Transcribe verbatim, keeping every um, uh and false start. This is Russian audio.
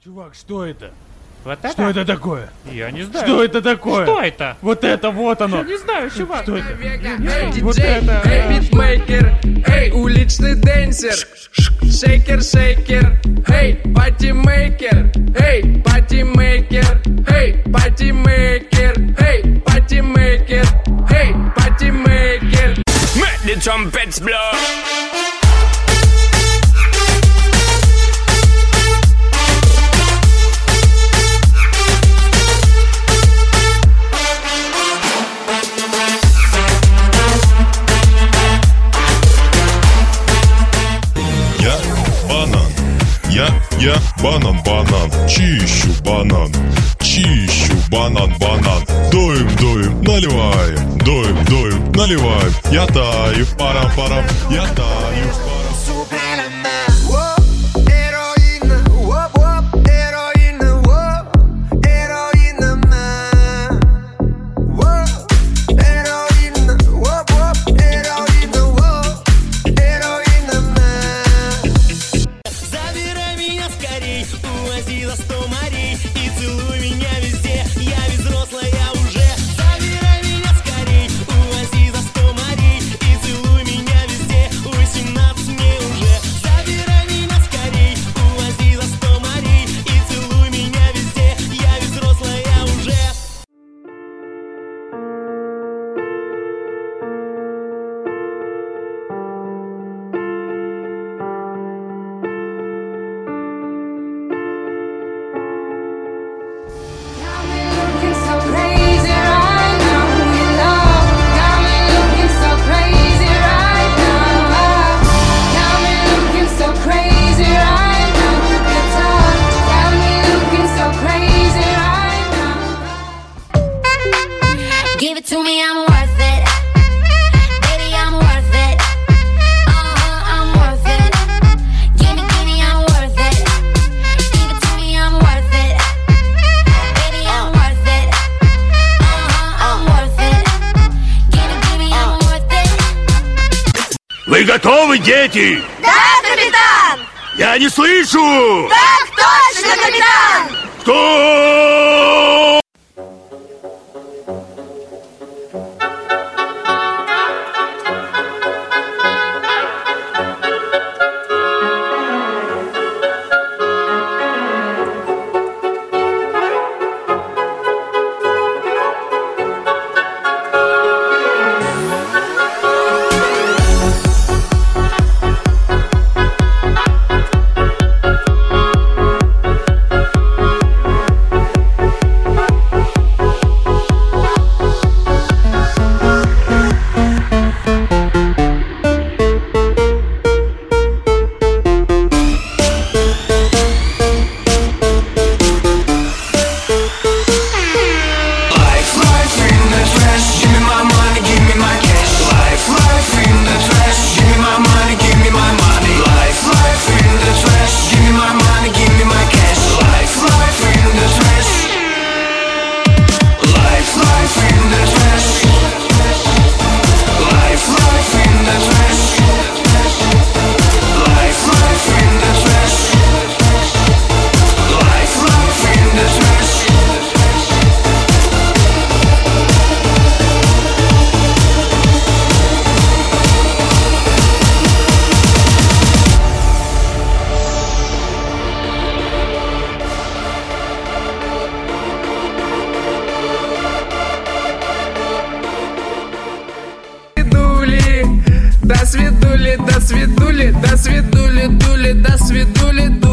Чувак, что это? Вот это? Что это такое? Я не знаю. Что это такое? Что это? Вот это, вот оно. Я не знаю, чувак. Что это? Эй, Вот диджей, это. эй, битмейкер, эй, уличный денсер, шейкер, шейкер, эй, патимейкер, эй, патимейкер, эй, патимейкер, эй, патимейкер, эй, патимейкер. Make the trumpets blow. Я банан, я, я банан, банан, чищу банан, чищу банан, банан, дуем, дуем, наливаем, дуем, дуем, наливаем, я таю, парам-парам, я таю, парам. Увози за сто морей и целуй меня везде. Я ведь взрослая уже. Забирай меня скорей. Увози за сто морей и целуй меня везде. Восемнадцать мне уже. Забирай меня скорей. Увози за сто морей и целуй меня везде. Я ведь взрослая уже. Give it to me, I'm worth it. Baby, I'm worth it. Uh-huh, I'm worth it. Give me, give me, I'm worth it. Give it to me, I'm worth it. Baby, I'm worth it. Uh-huh, I'm worth it. Give me, give me, I'm worth it. Вы готовы, дети? Да, капитан! Я не слышу! Так точно, капитан! Кто? До свидули, до свидули, до свидули, дули, до свидули.